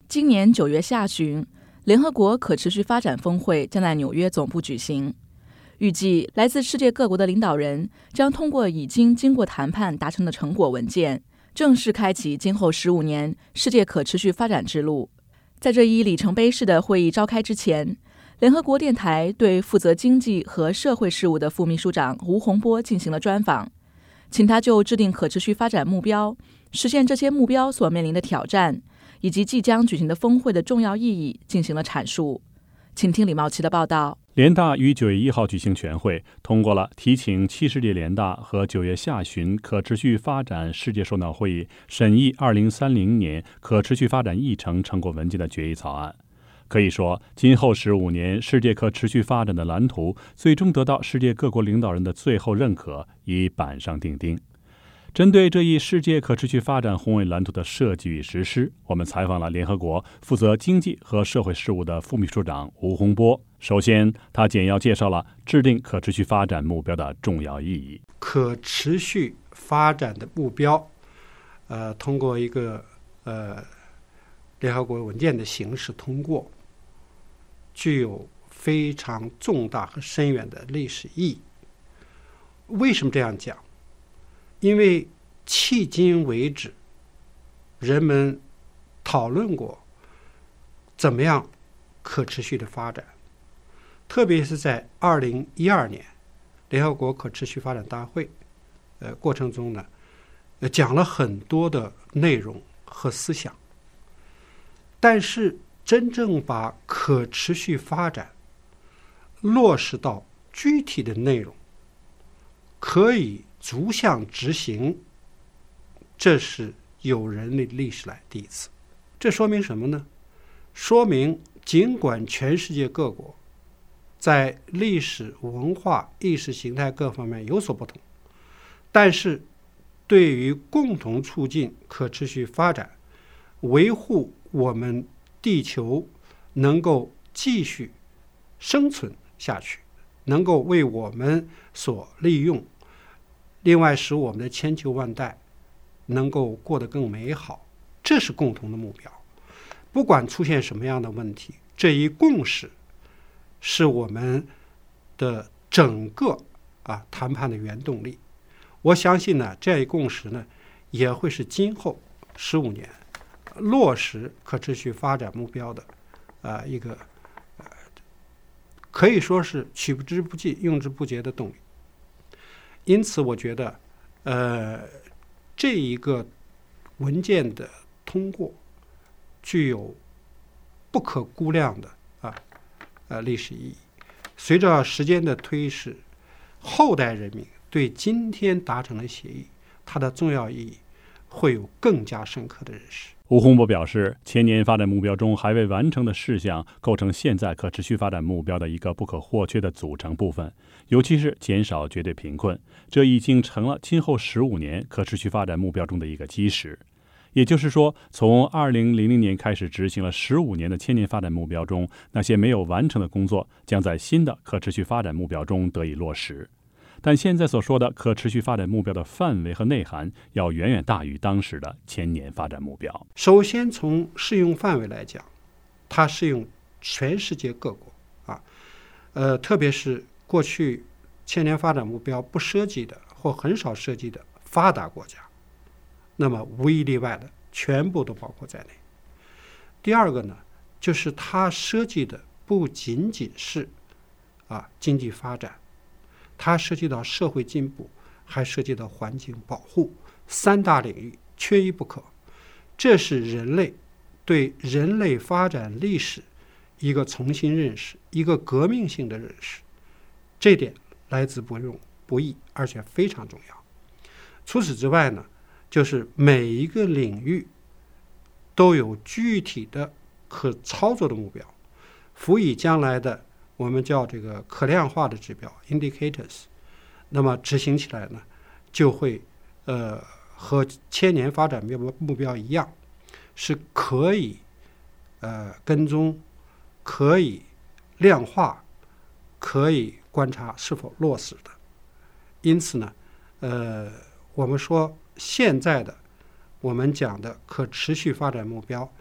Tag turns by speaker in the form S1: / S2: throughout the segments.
S1: 今年9月下旬，联合国可持续发展峰会将在纽约总部举行。预计来自世界各国的领导人将通过已经经过谈判达成的成果文件，正式开启今后15年世界可持续发展之路。在这一里程碑式的会议召开之前，联合国电台对负责经济和社会事务的副秘书长吴洪波进行了专访，请他就制定可持续发展目标、实现这些目标所面临的挑战，以及即将举行的峰会的重要意义进行了阐述。请听李茂琪的报道。
S2: 联大于9月1号举行全会，通过了提请70届联大和9月下旬可持续发展世界首脑会议审议2030年可持续发展议程成果文件的决议草案。可以说，今后15年世界可持续发展的蓝图最终得到世界各国领导人的最后认可，已板上钉钉。针对这一世界可持续发展宏伟蓝图的设计与实施，我们采访了联合国负责经济和社会事务的副秘书长吴洪波。首先，他简要介绍了制定可持续发展目标的重要意义。
S3: 可持续发展的目标，通过一个联合国文件的形式通过，具有非常重大和深远的历史意义。为什么这样讲？因为迄今为止，人们讨论过怎么样可持续的发展，特别是在2012年联合国可持续发展大会过程中呢，讲了很多的内容和思想，但是真正把可持续发展落实到具体的内容，可以逐项执行，这是有人类历史来第一次。这说明什么呢？说明尽管全世界各国在历史、文化、意识形态各方面有所不同，但是对于共同促进可持续发展，维护我们地球能够继续生存下去，能够为我们所利用，另外使我们的千秋万代能够过得更美好，这是共同的目标。不管出现什么样的问题，这一共识是我们的整个谈判的原动力。我相信呢，这一共识呢，也会是今后15年落实可持续发展目标的一个可以说是取之不尽、用之不竭的动力。因此我觉得这一个文件的通过具有不可估量的历史意义。随着时间的推逝，后代人民对今天达成的协议它的重要意义会有更加深刻的认识。
S2: 吴洪波表示，千年发展目标中还未完成的事项构成现在可持续发展目标的一个不可或缺的组成部分，尤其是减少绝对贫困，这已经成了今后15年可持续发展目标中的一个基石。也就是说，从2000年开始执行了15年的千年发展目标中，那些没有完成的工作将在新的可持续发展目标中得以落实。但现在所说的可持续发展目标的范围和内涵要远远大于当时的千年发展目标。
S3: 首先从适用范围来讲，它适用全世界各国特别是过去千年发展目标不涉及的或很少涉及的发达国家，那么无一例外的全部都包括在内。第二个呢，就是它涉及的不仅仅是经济发展，它涉及到社会进步，还涉及到环境保护，3大领域缺一不可。这是人类对人类发展历史一个重新认识，一个革命性的认识，这点来之不易，而且非常重要。除此之外呢，就是每一个领域都有具体的可操作的目标，辅以将来的我们叫这个可量化的指标 indicators， 那么执行起来呢，就会和千年发展目标一样，是可以跟踪，可以量化，可以观察是否落实的。因此呢，我们说现在的我们讲的可持续发展目标，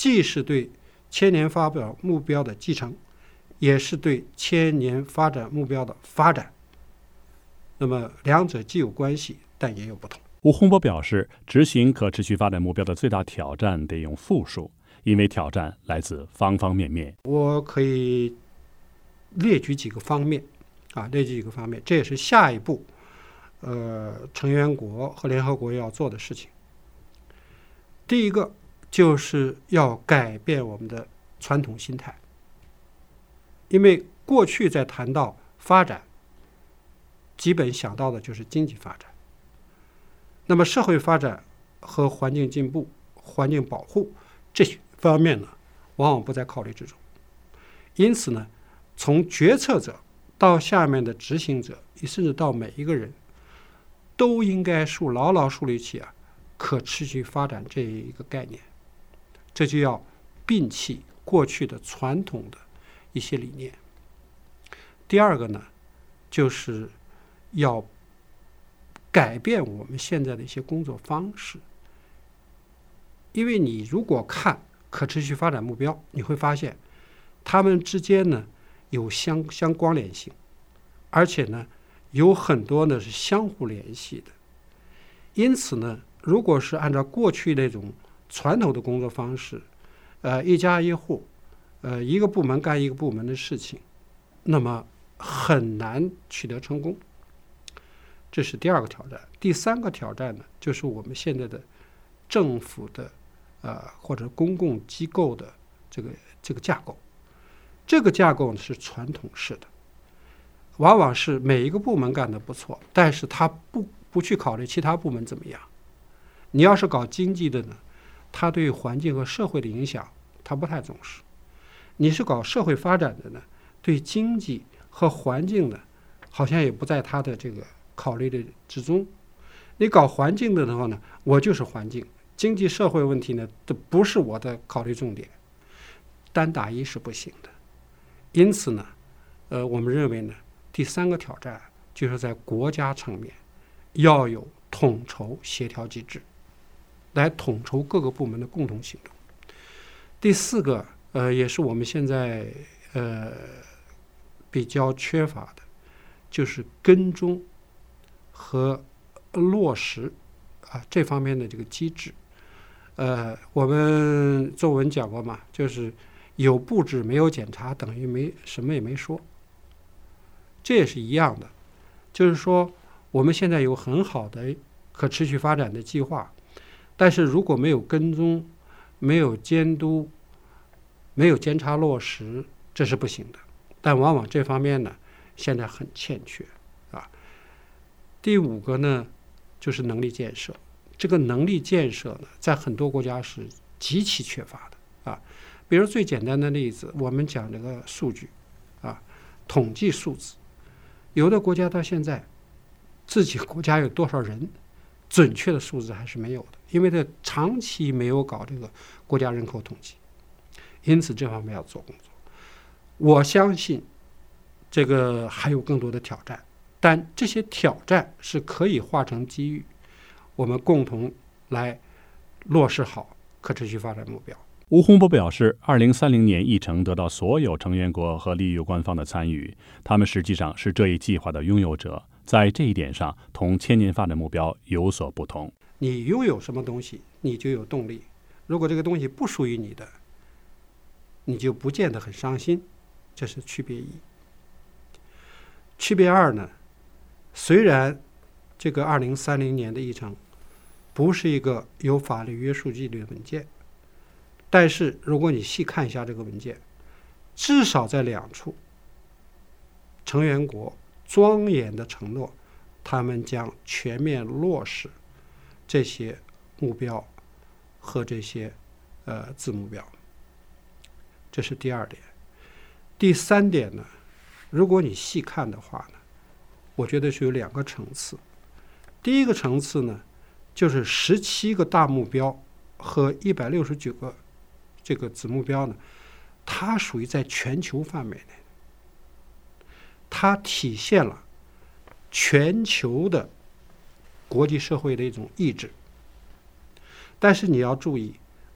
S3: 既是对千年发展目标的继承，也是对千年发展目标的发展。那么两者既有关系，但也有不同。
S2: 吴洪波表示，执行可持续发展目标的最大挑战得用复数，因为挑战来自方方面面。
S3: 我可以列举几个方面，这也是下一步成员国和联合国要做的事情。第一个就是要改变我们的传统心态，因为过去在谈到发展，基本想到的就是经济发展，那么社会发展和环境进步、环境保护这些方面呢，往往不在考虑之中。因此呢，从决策者到下面的执行者，甚至到每一个人，都应该牢牢树立起可持续发展这一个概念。这就要摒弃过去的传统的一些理念。第二个呢，就是要改变我们现在的一些工作方式。因为你如果看可持续发展目标，你会发现它们之间呢有相关联性，而且呢有很多呢是相互联系的。因此呢，如果是按照过去那种传统的工作方式，一家一户，一个部门干一个部门的事情，那么很难取得成功。这是第二个挑战。第三个挑战呢，就是我们现在的政府的或者公共机构的这个架构。这个架构是传统式的，往往是每一个部门干得不错，但是他不去考虑其他部门怎么样。你要是搞经济的呢，他对环境和社会的影响他不太重视。你是搞社会发展的呢，对经济和环境呢好像也不在他的这个考虑的之中。你搞环境的话呢，我就是环境，经济社会问题呢都不是我的考虑重点，单打一是不行的。因此呢，我们认为呢，第三个挑战就是在国家层面要有统筹协调机制，来统筹各个部门的共同行动。第四个，也是我们现在比较缺乏的，就是跟踪和落实这方面的这个机制。我们作文讲过嘛，就是有布置没有检查等于什么也没说。这也是一样的，就是说我们现在有很好的可持续发展的计划，但是如果没有跟踪、没有监督、没有监察落实，这是不行的。但往往这方面呢，现在很欠缺第五个呢，就是能力建设。这个能力建设呢，在很多国家是极其缺乏的比如最简单的例子，我们讲这个数据统计数字，有的国家到现在自己国家有多少人，准确的数字还是没有的，因为它长期没有搞这个国家人口统计。因此这方面要做工作。我相信这个还有更多的挑战，但这些挑战是可以化成机遇，我们共同来落实好可持续发展目标。
S2: 吴洪波表示，2030年议程得到所有成员国和利益官方的参与，他们实际上是这一计划的拥有者，在这一点上同千年发展目标有所不同。
S3: 你拥有什么东西，你就有动力。如果这个东西不属于你的，你就不见得很伤心，这是区别一。区别二呢，虽然这个2030年的议程不是一个有法律约束力的文件，但是如果你细看一下这个文件，至少在2处，成员国庄严的承诺，他们将全面落实这些目标和这些子目标。这是第二点。第三点呢，如果你细看的话呢，我觉得是有2个层次。第一个层次呢，就是17个大目标和169个这个子目标呢，它属于在全球范围内，它体现了全球的国际社会的一种意志。但是你要注意，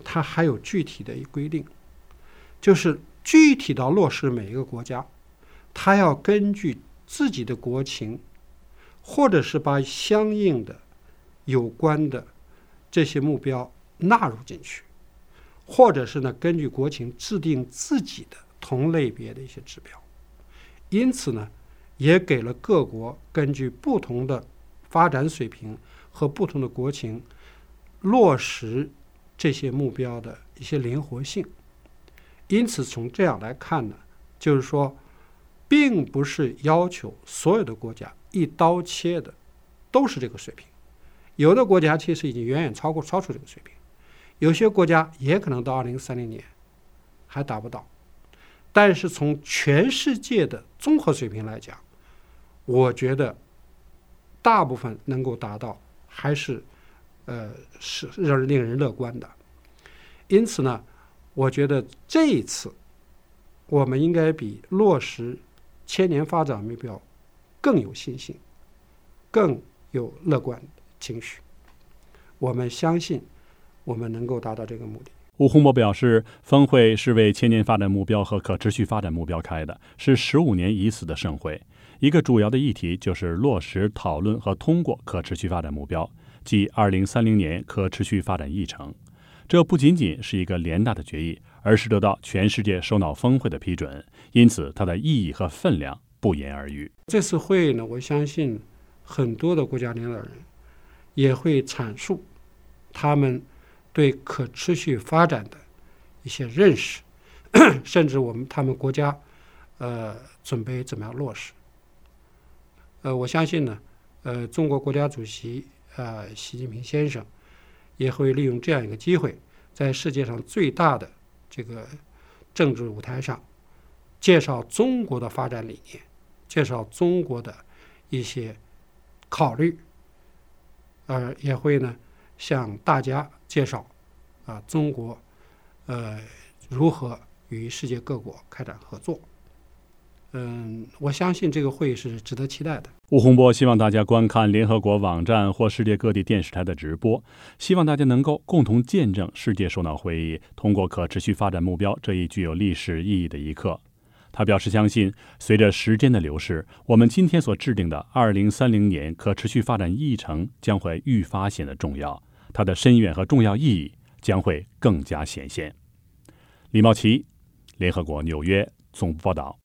S3: 它还有具体的规定，就是具体到落实每一个国家，它要根据自己的国情，或者是把相应的有关的这些目标纳入进去，或者是呢根据国情制定自己的同类别的一些指标。因此呢，也给了各国根据不同的发展水平和不同的国情落实这些目标的一些灵活性。因此从这样来看呢，就是说并不是要求所有的国家一刀切的都是这个水平，有的国家其实已经远远超出这个水平，有些国家也可能到2030年还达不到。但是从全世界的综合水平来讲，我觉得大部分能够达到，还是令人乐观的。因此呢，我觉得这一次我们应该比落实千年发展目标更有信心，更有乐观情绪。我们相信我们能够达到这个目的。
S2: 吴洪波表示，峰会是为千年发展目标和可持续发展目标开的，是15年一次的盛会。一个主要的议题就是落实、讨论和通过可持续发展目标，即2030年可持续发展议程。这不仅仅是一个联大的决议，而是得到全世界首脑峰会的批准，因此它的意义和分量不言而喻。
S3: 这次会议呢，我相信很多的国家领导人也会阐述他们对可持续发展的一些认识，甚至他们国家准备怎么样落实。我相信呢，中国国家主席习近平先生也会利用这样一个机会，在世界上最大的这个政治舞台上，介绍中国的发展理念，介绍中国的一些考虑，也会呢向大家介绍中国如何与世界各国开展合作。我相信这个会议是值得期待的。
S2: 吴洪波希望大家观看联合国网站或世界各地电视台的直播，希望大家能够共同见证世界首脑会议通过可持续发展目标这一具有历史意义的一刻。他表示相信，随着时间的流逝，我们今天所制定的2030年可持续发展议程将会愈发显得重要，它的深远和重要意义将会更加显现。李茂奇，联合国纽约总部报道。